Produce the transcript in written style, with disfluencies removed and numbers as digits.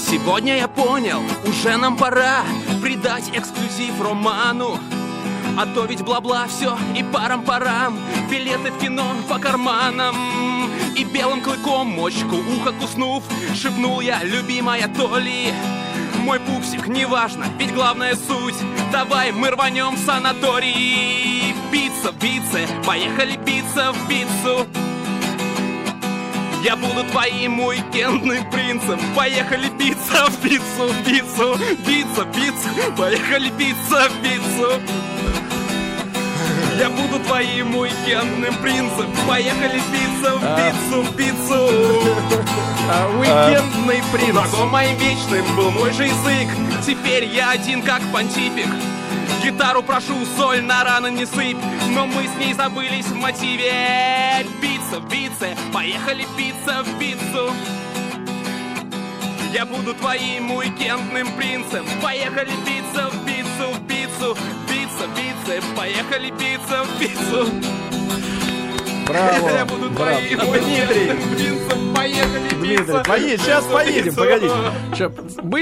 Сегодня я понял, уже нам пора придать эксклюзив роману. А то ведь бла-бла все и парам-парам, билеты в кино по карманам. И белым клыком мочку уха куснув, шепнул я: любимая Толи, мой пупсик, неважно, ведь главная суть. Давай мы рванем в санаторий. Биться в бице, поехали биться в бицу. Я буду твоим уикендным принцем. Поехали биться в бицу, в бицу, биться в бицу. Поехали биться в бицу. Я буду твоим уикендным принцем. Поехали биться в бицу, в бицу. Уикендный принц. Врагом моим вечным был мой же язык. Теперь я один как понтифик. Гитару прошу, соль на раны не сыпь. Но мы с ней забылись в мотиве. Биться в бице, поехали биться в бицу. Я буду твоим уикендным принцем. Поехали биться в бицу, в бицу. Биться в бице, поехали биться в бицу. Браво, Я буду браво. твоим Дмитрий, уикендным принцем. Поехали биться. Дмитрий, сейчас поедем, погодите.